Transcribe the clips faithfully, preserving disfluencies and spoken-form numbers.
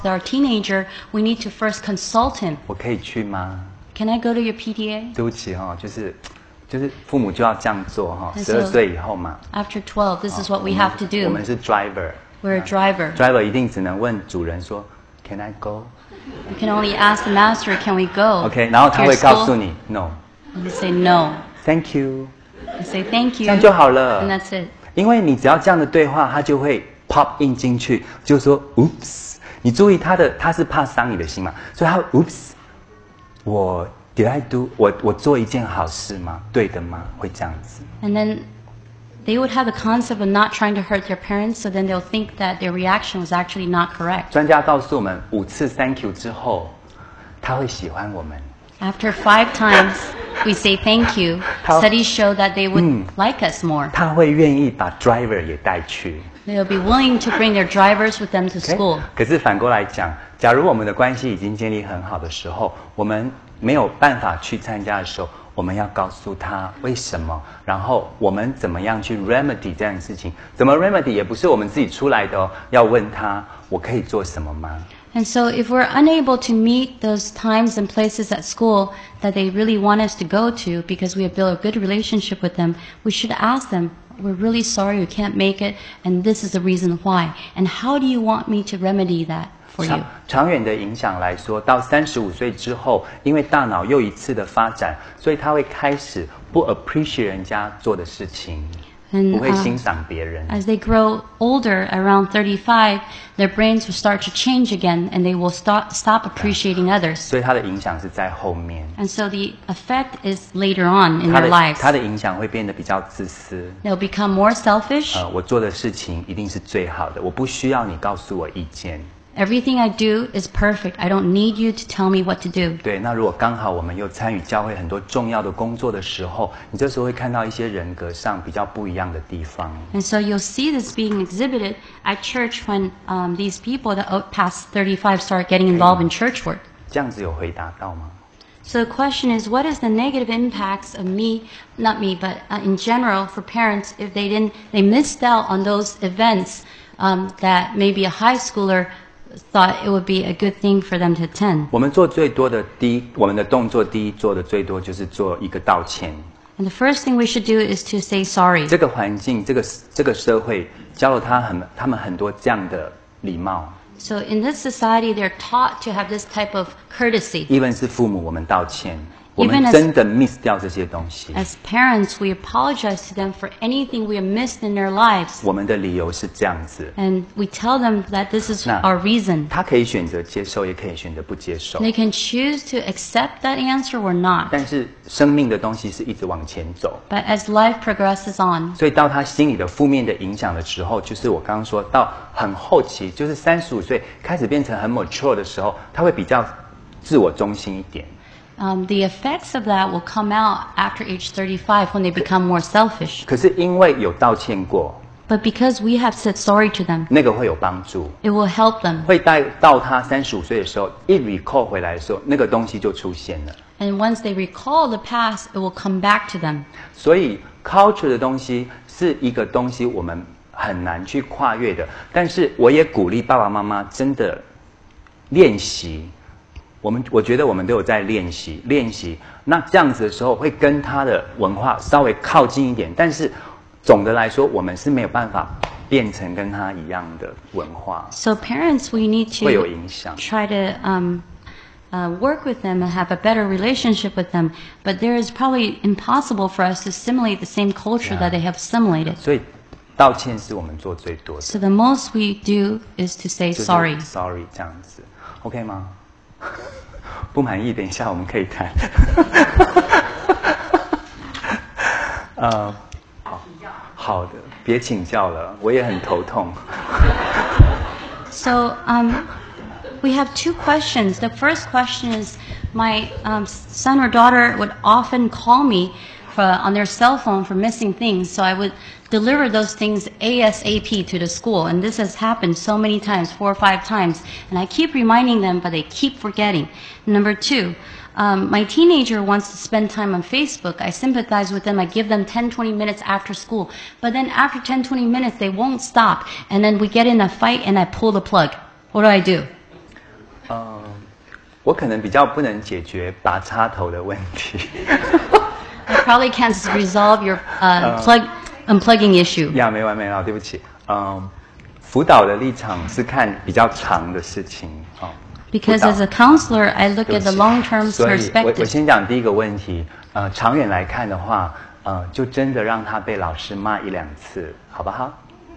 Our teenager, we need to first consult him. 我可以去吗？ Can I go to your P T A? 对不起哈、哦，就是就是父母就要这样做哈、哦， And 十二 so- 岁以后嘛。 After twelve, this is what we 我们 have to 我 do. 们是 driver。 We're a driver. driver 一定只能问主人说 Can I go? You can only ask the master, can we go? OK， 然后他 to 会 your 告诉 school? 你 No, And you say no. Thank you， You say thank 这 you. 样就好了。 And that's it. 因为你只要这样的对话，他就会 pop in 进去，就说 Oops， 你注意他的，他是怕伤你的心嘛，所以他会 Oops， 我 Did I do 我我做一件好事吗？对的吗？会这样子。 And then they would have the concept of not trying to hurt their parents, so then they'll think that their reaction was actually not correct. 专家告诉我们，五次 Thank you 之后，他会喜欢我们。 After five times we say thank you, How- studies show that they would Mm. like us more. 他会愿意把 driver 也带去。 They'll be willing to bring their drivers with them to OK？ school. 可是反过来讲，假如我们的关系已经建立很好的时候，我们没有办法去参加的时候，我们要告诉他为什么，然后我们怎么样去 remedy 这样的事情。怎么 remedy 也不是我们自己出来的哦，要问他我可以做什么吗？ And so if we're unable to meet those times and places at school that they really want us to go to because we have built a good relationship with them, we should ask them, we're really sorry we can't make it, and this is the reason why. And how do you want me to remedy that for 长 you? 长远的影响来说，到三十五岁之后，因为大脑又一次的发展，所以他会开始不 appreciate 人家做的事情， And 不会 uh, 欣赏别人。 as they grow older, around thirty-five, their brains will start to change again, and they will stop, stop appreciating others. 所以它的影响是在后面， And so the effect is later on in 它 their 的 lives. 它的影响会变得比较自私。 They'll become more selfish. 呃，我做的事情一定是最好的，我不需要你告诉我意见。 Everything I do is perfect. I don't need you to tell me what to do. 对，那如果刚好我们又参与教会很多重要的工作的时候，你这时候会看到一些人格上比较不一样的地方。 And so you'll see this being exhibited at church when um, these people that out past thirty-five start getting involved in church work. 这样子有回答到吗？ So the question is, what is the negative impacts of me, not me, but uh, in general for parents if they didn't, they missed out on those events um, that maybe a high schooler thought it would be a good thing for them to attend. 我们做最多的第一，我们的动作第一做的最多就是做一个道歉。 And the first thing we should do is to say sorry. 这个环境，这个这个社会教了他很他们很多这样的礼貌。 So in this society, they're taught to have this type of courtesy. even 是父母，我们道歉，我们 Even as- 真的 miss 掉这些东西。 As parents, we apologize to them for anything we have missed in their lives. 我们的理由是这样子， And we tell them that this is 那 our reason. 他可以选择接受，也可以选择不接受。 They can choose to accept that answer or not. 但是生命的东西是一直往前走， But as life progresses on, 所以到他心里的负面的影响的时候，就是我刚刚说到很后期，就是三十五岁开始变成很 mature 的时候，他会比较自我中心一点。 um, the effects of that will come out after age thirty-five when they become more selfish. 可是因为有道歉过， But because we have said sorry to them, 那个会有帮助， it will help them. 会带到他三十五岁的时候，一 recall 回来的时候，那个东西就出现了。 And once they recall the past, it will come back to them. 所以 culture 的东西是一个东西，我们很难去跨越的。但是我也鼓励爸爸妈妈真的练习。我们我觉得我们都有在练习练习。那这样子的时候，会跟他的文化稍微靠近一点。但是总的来说，我们是没有办法变成跟他一样的文化， So parents, we need 会有 to 影响。 try to um, uh, work with them and have a better relationship with them. But there is probably impossible for us to simulate the same culture that they have assimilated. 所以道歉是我们做最多的， So the most we do is to say 就是 sorry. sorry 这样子 ，OK 吗？不满意，等一下我们可以谈。呃，好，好的，别请教了，我也很头痛。 So um, we have two questions. The first question is, my um, son or daughter would often call me for, on their cell phone for missing things, so I would deliver those things ASAP to the school. And this has happened so many times, four or five times. And I keep reminding them, but they keep forgetting. Number two, um, my teenager wants to spend time on Facebook. I sympathize with them. I give them ten, twenty minutes after school. But then after ten, twenty minutes, they won't stop. And then we get in a fight and I pull the plug. What do I do? 我可能比较不能解决拔插头的问题。 I probably can't resolve your uh, plug unplugging issue. 呀，没完没了，对不起。嗯，辅导的立场是看比较长的事情哦。 Because as a counselor, I look at the long-term 所以我我 perspective. 先讲第一个问题。呃，长远来看的话，呃，就真的让他被老师骂一两次，好不好？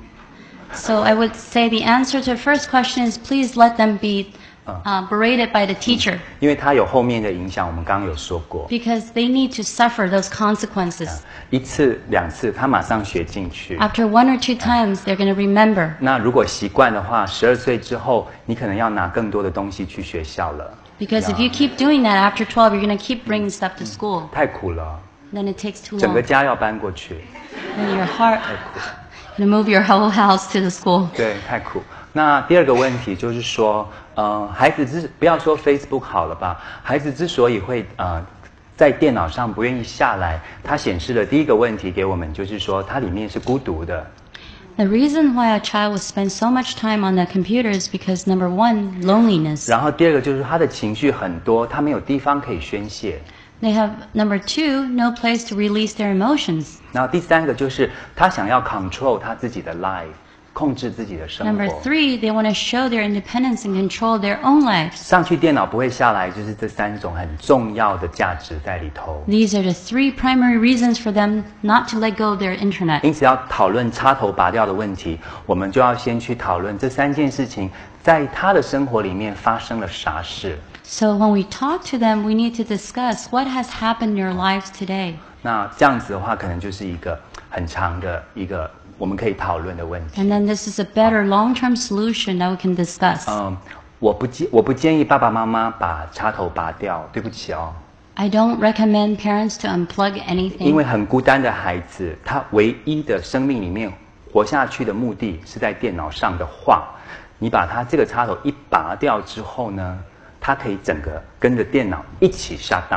So I would say the answer to the first question is please let them be uh, berated by the teacher. 因为他有后面的影响，我们刚刚有说过。 Because they need to suffer those consequences. 一次两次，他马上学进去。 After one or two times, they're going to remember. 那如果习惯的话，十二岁之后，你可能要拿更多的东西去学校了。 Because if you keep doing that after twelve, you're going to keep bringing stuff to school. 太苦了， Then it takes too 整个 long. 家要搬过去， Then your heart, 太苦。 you move your whole house to the school. 对，太苦。那第二个问题就是说，呃，孩子之不要说 Facebook 好了吧，孩子之所以会呃在电脑上不愿意下来，它显示的第一个问题给我们就是说，它里面是孤独的。 The reason why a child would spend so much time on the computer is because number one, loneliness. 然后第二个就是他的情绪很多，他没有地方可以宣泄。 They have, number two, no place to release their emotions. 然后第三个就是他想要 control 他自己的 life， 控制自己的生 Number 活。 three, they want to show their independence and control their own lives. 上去电脑不会下来，就是这三种很重要的价值在里头。 These are the three primary reasons for them not to let go of their internet. 因此要讨论插头拔掉的问题，我们就要先去讨论这三件事情在他的生活里面发生了啥事。 So when we talk to them, we need to discuss what has happened in your lives today. 那这样子的话，可能就是一个很长的一个我们可以讨论的问题。 And then this is a better long-term solution that we can discuss. 嗯，我不建我不建议爸爸妈妈把插头拔掉，对不起哦。 I don't recommend parents to unplug 因为 anything 很孤单的孩子，他唯一的生命里面活下去的目的是在电脑上的话，你把他这个插头一拔掉之后呢，他可以整个跟着电脑一起下档。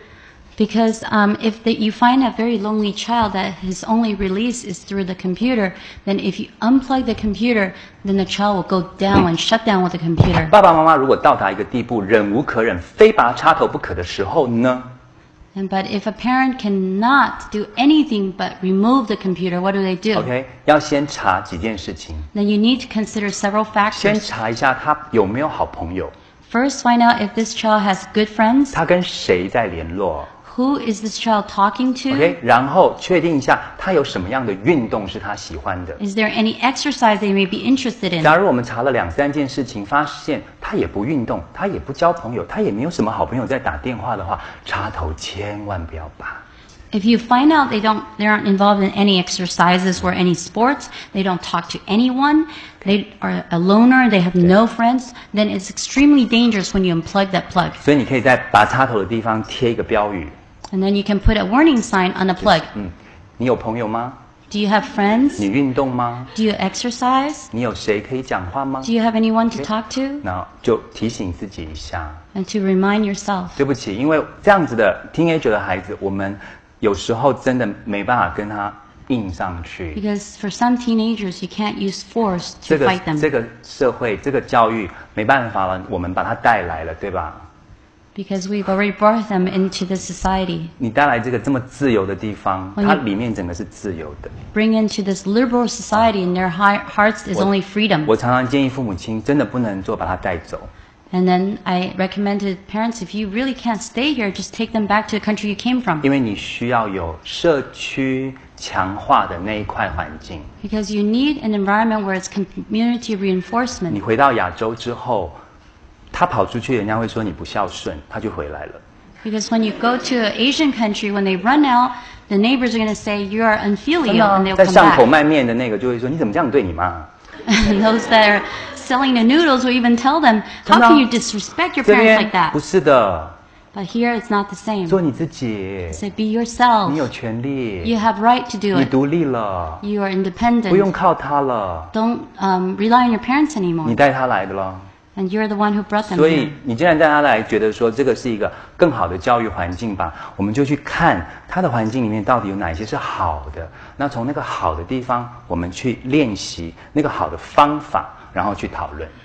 because um, if the, you find a very lonely child that his only release is through the computer, then if you unplug the computer, then the child will go down and shut down with the computer. 爸爸妈妈如果到达一个地步，忍无可忍，非拔插头不可的时候呢？ And but if a parent cannot do anything but remove the computer, what do they do? OK， 要先查几件事情， Then you need to consider several 先 factors. 查一下他有没有好朋友， First, find out if this child has good friends. 他跟谁在联络。 Who is this child talking to? OK， 然后确定一下他有什么样的运动是他喜欢的。 Is there any exercise they may be interested in? 假如我们查了两三件事情，发现他也不运动，他也不交朋友，他也没有什么好朋友在打电话的话，插头千万不要拔。 If you find out they don't, they aren't involved in any exercises or any sports, they don't talk to anyone, they are a loner, they have no friends, then it's extremely dangerous when you unplug that plug. 所以你可以在拔插头的地方贴一个标语。 And then you can put a warning sign on the plug. 嗯，你有朋友吗？ Do you have friends? 你运动吗？ Do you exercise? 你有谁可以讲话吗？ Do you have anyone to talk to? 那就提醒自己一下。 And to remind yourself. 对不起，因为这样子的 teenager 的孩子，我们有时候真的没办法跟他硬上去。 Because for some teenagers, you can't use force 这 to 个 fight them. 这个社会这个教育没办法了，我们把他带来了，对吧？ Because we've already brought them into this society. 你带来这个这么自由的地方， When you- 它里面整个是自由的。 Bring into this liberal society, in their hi- hearts is only freedom. 我常常建议父母亲真的不能做把他带走， And then I recommend to parents, if you really can't stay here, just take them back to the country you came from. 因为你需要有社区强化的那一块环境。 Because you need an environment where it's community 你 reinforcement. 回到亚洲之后，他跑出去，人家会说你不孝顺，他就回来了。 Because when you go to an Asian country, when they run out, the neighbors are going to say you are 真 unfilial, 的啊 and they'll 在 come 巷口 back. 卖面的那个就会说你怎么这样对你妈？ And those that are selling the noodles will even tell them, how 真的啊 can you disrespect your 这 parents 边 like that? 不是的， But here it's not the same. 做你自己， Say, be yourself. 你有权利， You have right to do 你 it. 独立了， You are 不用 independent. 靠他了， Don't um, rely on your parents 你 anymore. 带他来的了。 And you're the one who brought them 所以 here. 你既然带他来，觉得说这个是一个更好的教育环境吧，我们就去看他的环境里面到底有哪些是好的。那从那个好的地方，我们去练习那个好的方法，然后去讨论。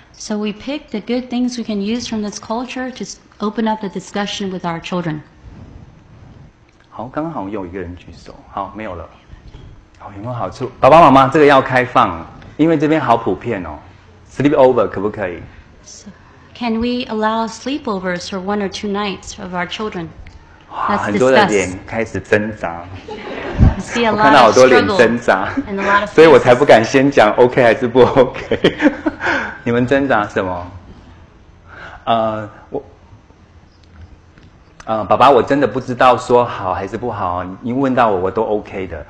So we pick the good things we can use from this culture to open up the discussion with our children. 好，刚刚好像有一个人举手，好，没有了。好，有没有好处？爸爸妈妈，这个要开放，因为这边好普遍哦。Sleep over 可不可以？ So can we allow sleepovers for one or two nights of our children? 哇， Let's 很多的 discuss. 脸开始挣扎， I see a 我看到 lot 好 of 多脸 struggle 挣扎 and a lot， of 所以我才 faces. 不敢先讲 OK 还是不 OK。你们挣扎什么？呃，我。呃，爸爸，我真的不知道说好还是不好，你问到我，我都 OK 的，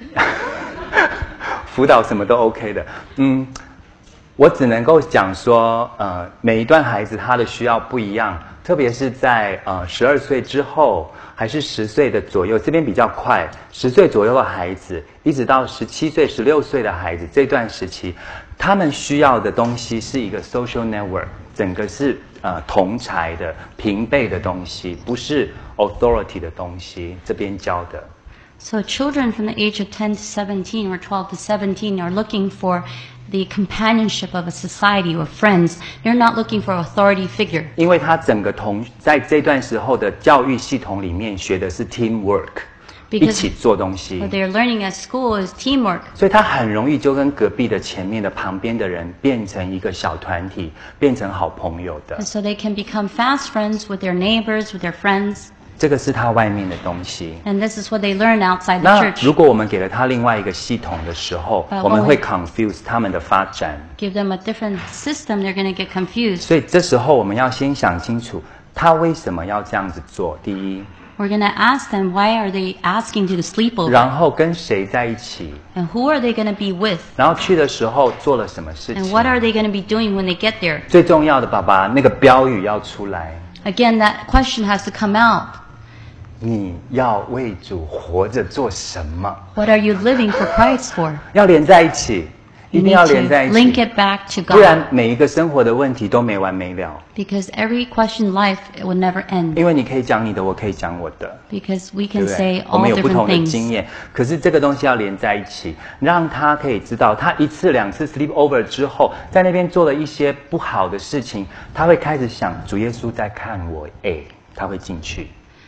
辅导什么都 OK 的。嗯，我只能够讲说，呃，每一段孩子他的需要不一样，特别是在呃十二岁之后，还是十岁的左右，这边比较快，十岁左右的孩子，一直到十七岁、十六岁的孩子这段时期，他们需要的东西是一个 social network， 整个是。呃，同才的平辈的东西，不是 authority 的东西，这边教的。 So children from the age of ten to seventeen or twelve to seventeen are looking for the companionship of a society or friends. They're not looking for authority figure. 因为他整个同在这段时候的教育系统里面学的是 teamwork。一起做东西 What they're learning at school is teamwork. 所以他很容易就跟隔壁的、前面的、旁边的人变成一个小团体，变成好朋友的。 And so they can become fast friends with their neighbors, with their friends. 这个是他外面的东西。 And this is what they learn outside the 那 church. 如果我们给了他另外一个系统的时候， But 我们会 when we- confuse 他们的发展。 Give them a different system, they're going to get confused. 所以这时候我们要先想清楚，他为什么要这样子做。第一。 We're going to ask them, why are they asking to sleep over? 然后跟谁在一起？ And who are they going to be with? 然后去的时候做了什么事 And 情？ what are they going to be doing when they get there? 最重要的，爸爸，那个标语要出来。 Again, that question has to come out. 你要为主活着做什么？ What are you living for Christ for? 要连在一起，一 You 定 need 要连在 to 一 link 起， it back to 不然 God. 每一个生活的问题都没完没了。 Because every question in life, it will never end. 因为你可以讲你的，我可以讲我的， Because we 对 can 不 say 对？我 all 们有不 different 同的经 things. 验，可是这个东西要连在一起，让他可以知道，他一次两次 sleep over 之后，在那边做了一些不好的事情，他会开始想主耶稣在看我，哎，他会进去。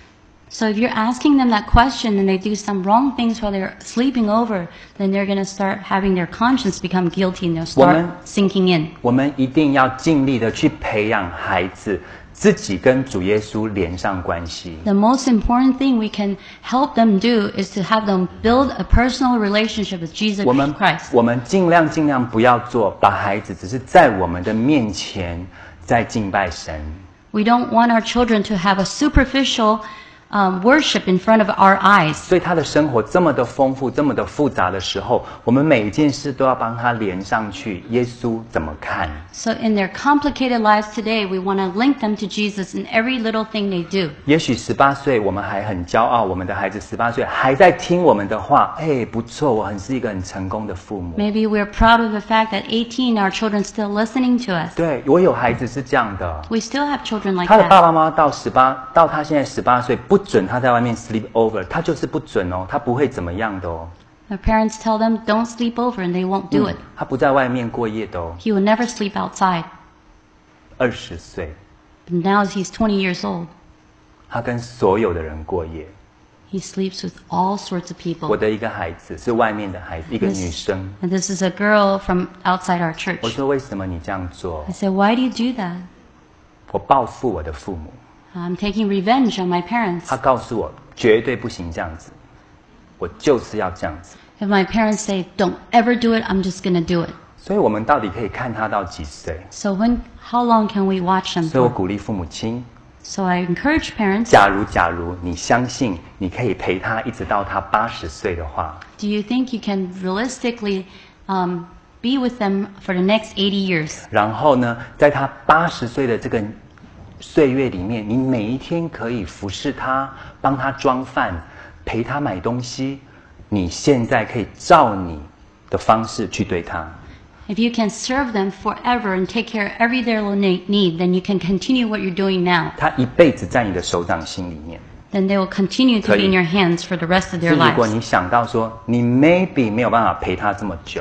So if you're asking them that question and they do some wrong things while they're sleeping over, then they're going to start having their conscience become guilty and they'll start 我们- sinking in. 我们一定要尽力的去培养孩子自己跟主耶稣连上关系。 The most important thing we can help them do is to have them build a personal relationship with Jesus 我们 Christ. 我们尽量尽量不要做，把孩子只是在我们的面前在敬拜神。 We don't want our children to have a superficial um, worship in front of our eyes. 所以他的生活这么的丰富，这么的复杂的时候，我们每一件事都要帮他连上去。耶稣怎么看？ So in their complicated lives today, we want to link them to Jesus in every little thing they do. 也许十八岁我们还很骄傲，我们的孩子十八岁还在听我们的话，哎，不错，我很是一个很成功的父母。 Maybe we're proud of the fact that eighteen, our children still listening to us. 对，我有孩子是这样的， We still have children like 他的爸 that. 爸妈妈到十八，到他现在十八岁，不准他在外面 sleep over，他就是不准哦，他不会怎么样的哦。 Their parents tell them, don't sleep over, and they won't do it. 他不在外面过夜的哦。 He will never sleep outside. 二十岁， But now he's twenty years old. 他跟所有的人过夜。 He sleeps with all sorts of 我 people. 的一个孩子是外面的孩子，一个女 This, 生。 and this is a girl from outside our church. 我说为什么你这样做 I？said, why do you do that? 我报复我的父母。 I'm taking revenge on my parents. 他告诉我绝对不行这样子，我就是要这样子。 If my parents say, don't ever do it, I'm just going to do it. 所以我们到底可以看他到几岁？ So when, how long can we watch them 所以我 for? 鼓励父母亲， So I encourage parents, 假如假如你相信你可以陪他一直到他八十岁的话， do you think you can realistically um, be with them for the next eighty years? 然后呢，在他八十岁的这个岁月里面，你每一天可以服侍他，帮他装饭，陪他买东西，你现在可以照你的方式去对他。 If you can serve them forever and take care of every their little ne- need, then you can continue what you're doing now. 他一辈子在你的手掌心里面。 Then they will continue to 可以。 be in your hands for the rest of 是 their 如果 lives. 你想到说，你 maybe 没有办法陪他这么久，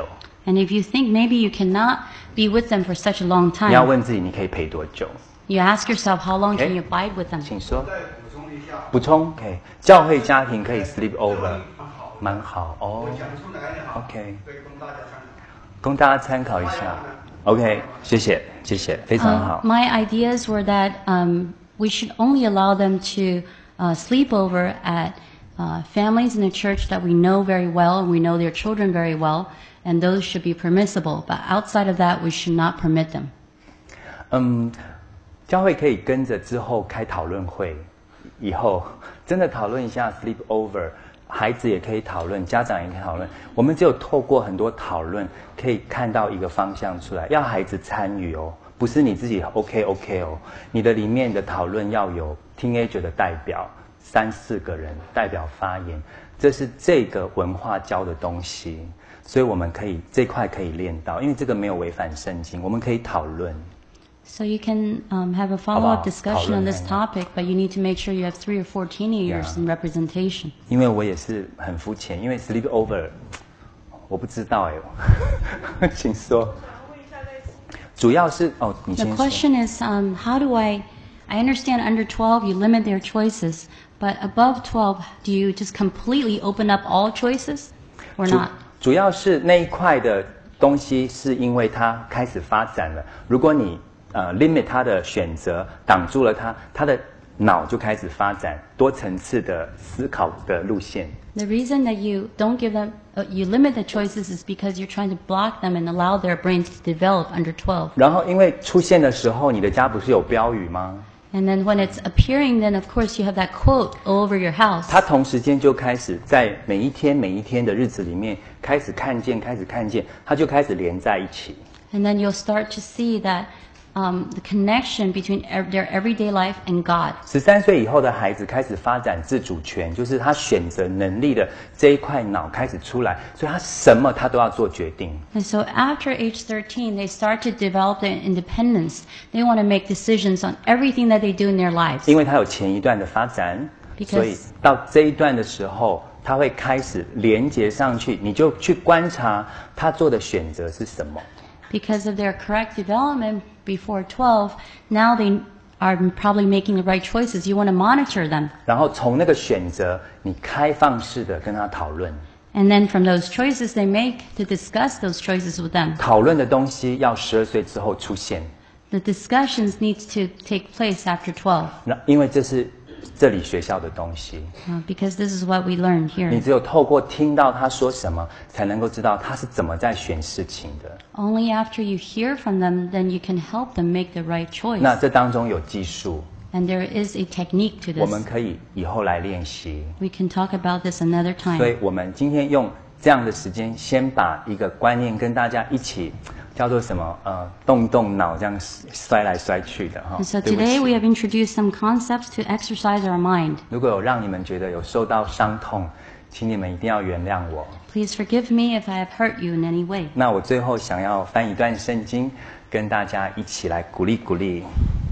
And if you think maybe you cannot be with them for such a long 你要 time, 问自己，你可以陪多久？ you ask yourself, how long can Okay. you abide with them? 请说。 再补充一下， 补充 ，OK， 教会家庭可以 sleep over， 蛮好哦。 我讲出来的哈 OK 可以供大家参考。 供大家参考一下。OK， 谢谢，谢谢，非常 Uh, 好。 my ideas were that um, we should only allow them to uh, sleep over at uh, families in a church that we know very well and we know their children very well, and those should be permissible. But outside of that, we should not permit them. 嗯，教会可以跟着之后开讨论会，以后真的讨论一下 sleep over， 孩子也可以讨论，家长也可以讨论。我们只有透过很多讨论，可以看到一个方向出来，要孩子参与哦，不是你自己 OK OK 哦，你的里面的讨论要有 teenager 的代表，三四个人代表发言，这是这个文化教的东西，所以我们可以这块可以练到，因为这个没有违反圣经，我们可以讨论。 So you can um, have a follow-up discussion on this topic, but you need to make sure you have three or four teenagers Yeah. in representation. 因为我也是很肤浅，因为 sleep over， 我不知道哎，请说。主要是哦，你 The 先说。 question is, um, how do I? I understand under twelve you limit their choices, but above twelve, do you just completely open up all choices, or 主 not? 主要是那一块的东西，是因为它开始发展了。如果你呃 limit 它的选择，挡住了它，它的脑就开始发展多层次的思考的路线。 The reason that you don't give them, uh, you limit the choices, is because you're trying to block them and allow their brains to develop under twelve. 然后因为出现的时候，你的家不是有标语吗？ And then when it's appearing, then of course you have that quote all over your house. 他同时间就开始在每一天每一天的日子里面开始看见，开始看见，他就开始连在一起。 And then you'll start to see that um, the connection between ev- their everyday life and God. 十三岁以后的孩子开始发展自主权，就是他选择能力的这一块脑开始出来，所以他什么他都要做决定。 And so after age thirteen, they start to develop their independence. They want to make decisions on everything that they do in their lives. 因为他有前一段的发展， Because- 所以到这一段的时候，他会开始连接上去，你就去观察他做的选择是什么。 Because of their correct development before twelve, now they are probably making the right choices. You want to monitor them. 然后从那个选择，你开放式的跟他讨论。 And then from those choices they make, to discuss those choices with them. 讨论的东西要十二岁之后出现， The discussions needs to take place after twelve, 那因为这是这里学校的东西， uh, because this is what we learn 你 here. 只有透过听到他说什么，才能够知道他是怎么在选事情的。 Only after you hear from them, then you can help them make the right choice. 那这当中有技术， And there is a technique to 我们 this. 可以以后来练习。 We can talk about this another 所以 time. 我们今天用这样的时间，先把一个观念跟大家一起，叫做什么？呃，动动脑，这样摔来摔去的哈。 And so 对不 today 起 we have introduced some concepts to exercise our mind. 如果有让你们觉得有受到伤痛，请你们一定要原谅我。 Please forgive me if I have hurt you in any way. 那我最后想要翻一段圣经，跟大家一起来鼓励鼓励。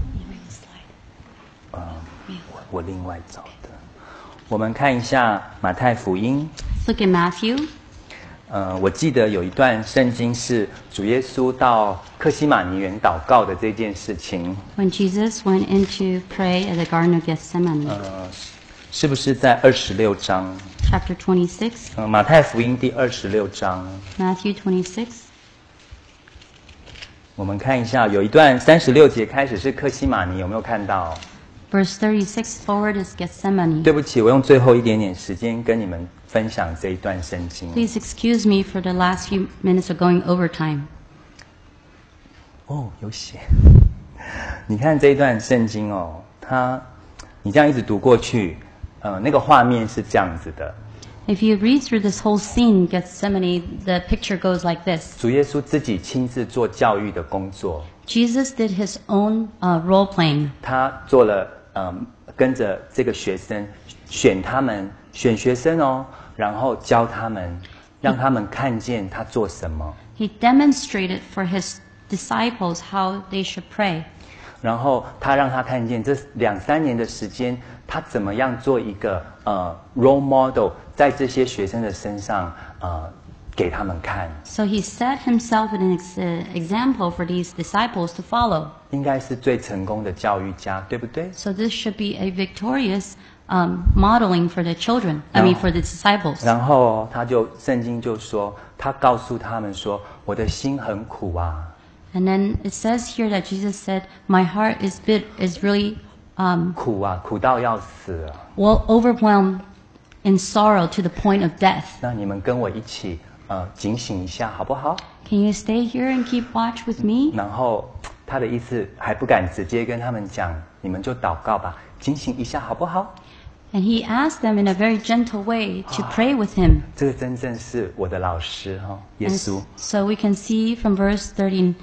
呃，我我另外找的，我们看一下马太福音。 Let's look at Matthew. 呃，我记得有一段圣经是主耶稣到克西马尼园祷告的这件事情。 When Jesus went in to pray at the Garden of Gethsemane, 呃，是不是在二十六章？ chapter twenty-six, 呃，马太福音第二十六章， Matthew twenty-six. 我们看一下，有一段三十六节开始是克西马尼，有没有看到？ Verse thirty-six forward is Gethsemane. 对不起，我用最后一点点时间跟你们分享这一段圣经。 Please excuse me for the last few minutes of going overtime. 哦，有写。你看这一段圣经哦，它你这样一直读过去，呃，那个画面是这样子的： If you read through this whole scene, Gethsemane, the picture goes like this. 主耶稣自己亲自做教育的工作， Jesus did his own uh, role playing. 他做了，嗯、跟着这个学生选他们，选学生哦，然后教他们，让他们看见他做什么。 He demonstrated for his disciples how they should pray. 然后他让他看见这两三年的时间，他怎么样做一个呃 role model，在这些学生的身上呃给他们看。 So he set himself an ex- uh, example for these disciples to follow. 应该是最成功的教育家，对不对？ So this should be a victorious um, modeling for the children. I mean, No. for the disciples. 然后他就圣经就说，他告诉他们说，我的心很苦啊。 And then it says here that Jesus said, "My heart is bit is really um, 苦啊，苦到要死了。 well overwhelmed in sorrow to the point of death. 那你们跟我一起呃警醒一下，好不好？ Can you stay here and keep watch with me?" 然后他的意思还不敢直接跟他们讲，你们就祷告吧，警醒一下，好不好？ And he asked them in a very gentle way to pray with him. 这个真正是我的老师哈、哦，耶 And 稣。 so we can see from verse thirty-eight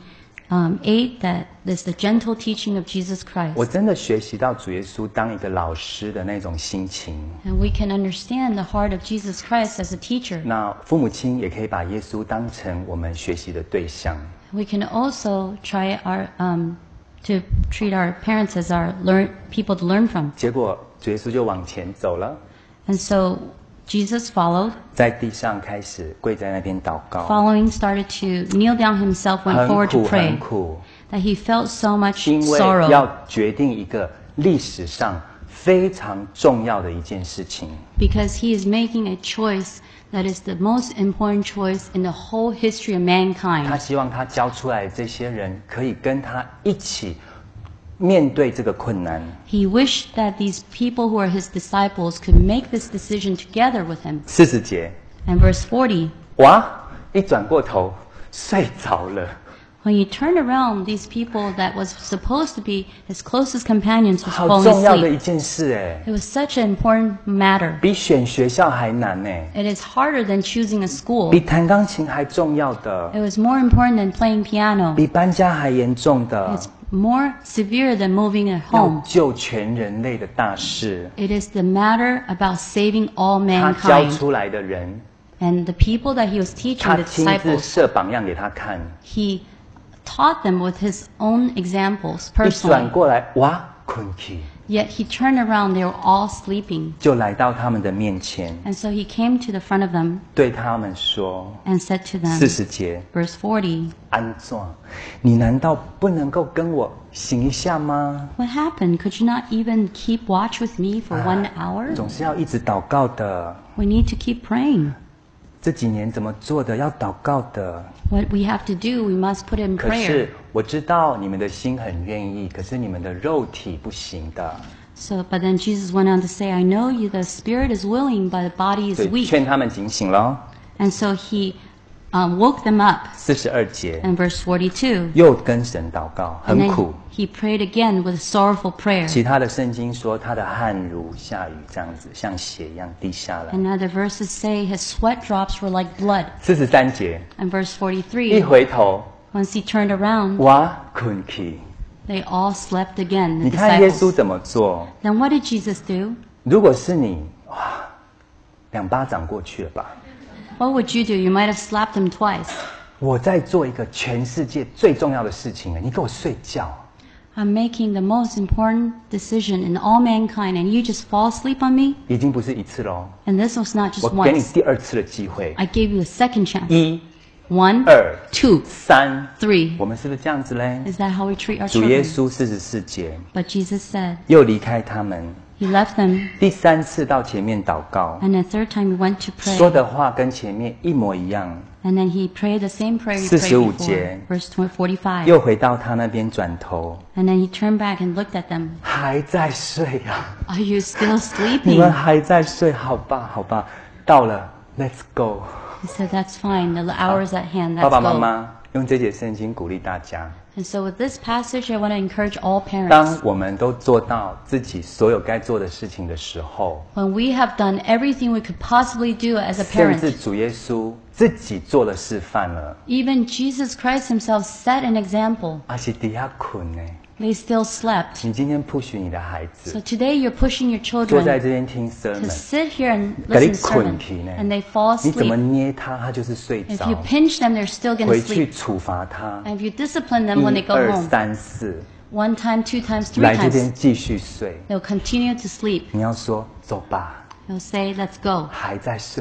that this is the gentle teaching of Jesus 我 Christ. 真的学习到主耶稣当一个老师的那种心情。 And we can understand the heart of Jesus Christ as a teacher. 那父母亲也可以把耶稣当成我们学习的对象。 We can also try our um, to treat our parents as our learn people to learn from. 结果主耶稣就往前走了， And so Jesus followed. 在地上开始跪在那边祷告， Following started to kneel down himself, went 很 forward to 苦 pray. 很苦， That he felt so much 因为 sorrow 要决定一个历史上非常重要的一件事情。 because he is making a choice that is the most important choice in the whole history of 他 mankind. 希望他教出来的这些人可以跟他一起面对这个困难。 He wished that these people who are his disciples could make this decision together with him. 四十节， And verse forty, 哇，一转过头睡着了。 when he turned around, these people that was supposed to be his closest companions was 好 falling 重要的 asleep. 一件事哎， It was such an important matter. 比选学校还难呢， It is harder than choosing a school. 比弹钢琴还重要的， It was more important than playing piano. 比搬家还严重的， It's more severe than moving at 要 home. 救全人类的大事。 It is the matter about saving all 他教 mankind. 出来的人， And the people that he was teaching, 他 the 亲自 disciples, 设榜样给他看。 he taught them with his own examples 一转 personally. 过来，哇，困起， Yet he turned around, they were all sleeping. 就来到他们的面前， And so he came to the front of them 对他们说： and said to 四 them, 十节， verse forty, 安壮，你难道不能够跟我醒一下吗？ "What happened? Could you not even keep watch with me for one hour? 总是要一直祷告的。 We need to keep praying. 这几年怎么做的？要祷告的。 What we have to do, we must put in 可 prayer. 是我知道你们的心很愿意，可是你们的肉体不行的。 So, but then Jesus went on to say, I know you, the spirit is willing, but the body is 所以 weak. 劝他们警醒咯。 And so he um, woke them up. 四十二节， And verse forty-two, 又跟神祷告， and 很 then 苦。 he prayed again with a sorrowful prayer. 其他的圣经说他的汗如下雨，这样子像血一样滴下来。 And other verses say his sweat drops were like blood. 四十三节， And verse 一 forty-three, 回头， once he turned around, 哇，困起。 they all slept again, 你 the 看耶稣 disciples. 怎么做？ Then what did Jesus do? 如果是你，哇，两巴掌过去了吧？ What would you do? You might have slapped him twice. 我在做一个全世界最重要的事情了，你给我睡觉。 I'm making the most important decision in all mankind, and you just fall asleep on me? 已经不是一次喽， And this was not just 我给你 once. 第二次的机会。 I gave you a second chance. 一、 One, 二、 two, 三， three. 我们是不是这样子嘞？ Is that how we treat our 主耶 children? 稣四十四节 But Jesus said, 又离开他们， he left them, 第三次到前面祷告， and the third time he went to 说 pray. 的话跟前面一模一样。 And then he prayed the same prayer he 四 prayed 十五 before. 节 Verse forty-five. 又回到他那边转头， And then he turned back and looked at them. 还在睡啊！ Are you still 你们 sleeping? 还在睡？好吧，好吧，到了 ，Let's go。 He said, that's fine. The hour's at hand. 爸 Let's 爸妈 go. 妈用这节圣经鼓励大家。 And so with this passage, I want to encourage all 当 parents. 我们都做到自己所有该做的事情的时候， When we have done everything we could possibly do as a 甚至 parent, 主耶稣自己做了示范了， even Jesus Christ himself set an example. 而且底下困呢。 They still slept. 你今天 push 你的孩 So 子 today you're pushing your 坐在 children 这边听 to sermon， sit here and 给你 listen 困 sermon, 起呢 and they fall 你怎么 asleep. 捏他，他就是睡 If 着 you。pinch them, they're still going to 回去 sleep. 处罚他， And if you discipline them when 一 they go 二 home, 三四， one time, two times, three 来这边 times, 继续睡。 they'll continue to sleep. 你要说走吧， They'll say, let's go. 还在睡，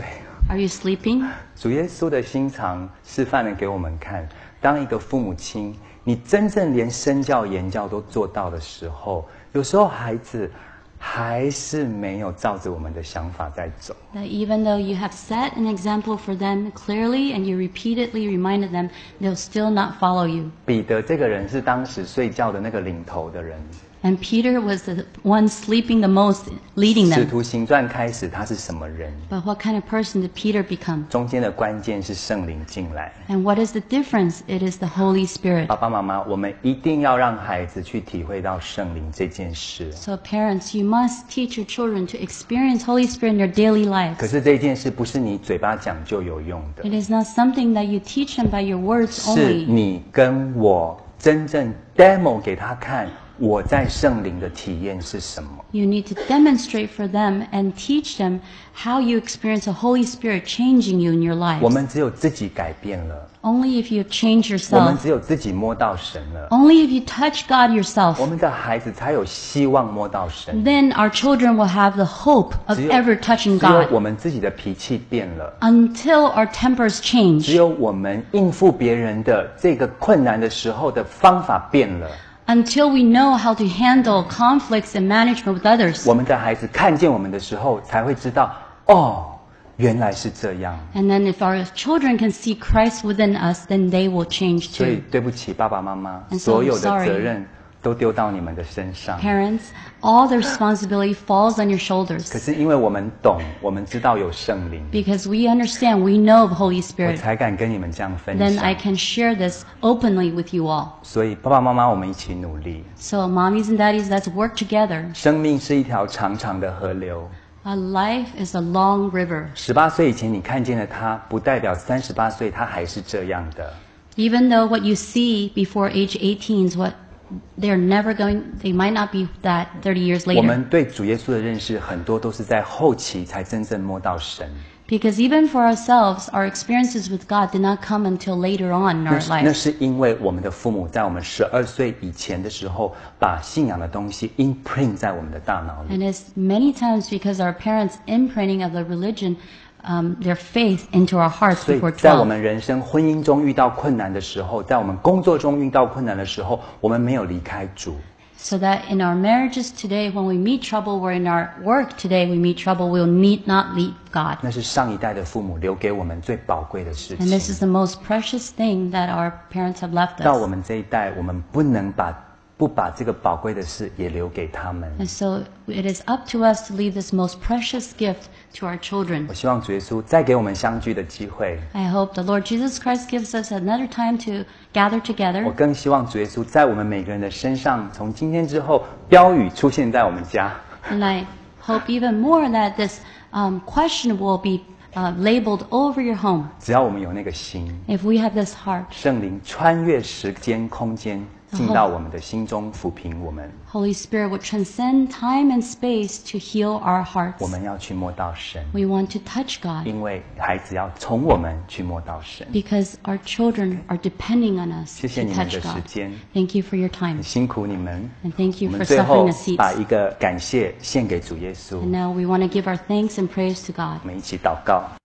Are you sleeping? 主耶稣的心肠示范了给我们看，当一个父母亲，你真正连身教言教都做到的时候，有时候孩子还是没有照着我们的想法在走。 That even though you have set an example for them clearly and you repeatedly reminded them, they'll still not follow you. 彼得这个人是当时睡觉的那个领头的人。 And Peter was the one sleeping the most, leading 使 them. 徒行传开始，他是什么人？ But what kind of person did Peter become? 中间的关键是圣灵进来。 And what is the difference? It is the Holy Spirit. 爸爸妈妈，我们一定要让孩子去体会到圣灵这件事。 So parents, you must teach your children to experience Holy Spirit in their daily 可 lives. 是这件事不是你嘴巴讲就有用的， It is not something that you teach them by your words 是 only. 你跟我真正 demo 给他看，我在圣灵的体验是什么。 You need to demonstrate for them and teach them how you experience the Holy Spirit changing you in your 我 lives. 们只有自己改变了， Only if you change 我们 yourself. 只有自己摸到神了， Only if you touch God 我 yourself. 们的孩子才有希望摸到神。 Then our children will have the hope of 只有 ever touching 只有 God. 我们自己的脾气变了。 Until our tempers 只 change. 有我们应付别人的这个困难的时候的方法变了， Until we know how to handle conflicts and management with others. 我们的孩子看见我们的时候，才会知道，哦，原来是这样。 And then if our children can see Christ within us, then they will change 所以 too. 对不起，爸爸妈妈， And so 所有的 sorry. 责任都丢到你们的身上。 Parents, all the responsibility falls on your 可 shoulders. 是因为我们懂，我们知道有圣灵， Because we understand, we know of Holy 我 Spirit. 才敢跟你们这样分 Then I 享。 can share this openly with you all. 所以爸爸妈妈，我们一起努力。 So mommies and daddies, let's work together. 生命是一条长长的河流。 A life is a long river. 十八岁以前你看见了他，不代表三十八岁他还是这样的。 Even though what you see before age eighteen is what they're never going, they might not be that thirty years 我 later. 们对主耶稣的认识，很多都是在后期才真正摸到神。 Because even for ourselves, our experiences with God did not come until later on in 那 our 是那 life. 是因为我们的父母在我们十二岁以前的时候，把信仰的东西 imprint 在我们的大脑里。 And it's many times because our parents' imprinting of the religion, um, their faith into our hearts 所以 before 在我 twelve. 们人生婚姻中遇到困难的时候，在我们工作中遇到困难的时候，我们没有离开主。 So that in our marriages today, when we meet trouble, or in our work today we meet trouble, we'll need not leave God. 那是上一代的父母留给我们最宝贵的事 And this 情。 is the most precious thing that our parents have left 到我 us. 们这一代，我们不能把不把这个宝贵的事也留给他们。 And so it is up to us to leave this most precious gift to our children. 我希望主耶稣再给我们相聚的机会。 I hope the Lord Jesus Christ gives us another time to gather 我 together. 更希望主耶稣在我们每个人的身上，从今天之后，标语出现在我们家。 And I hope even more that this um, question will be uh, labeled over your home. 只要我们有那个心， If we have this heart, 圣灵穿越时间空间，进到我们的心中，抚平我们。 Holy Spirit would transcend time and space to heal our hearts. 我们要去摸到神， We want to touch God 因为孩子要从我们去摸到神。 because our children are depending on us 谢谢 to 你们 touch 的时 God. 间， Thank you for your time. 很辛苦你们。 And thank 我 you 们 for 最后 suffering a seat. 把一个感谢献给主耶稣， And now we want to give our thanks and praise to God. 我们一起祷告。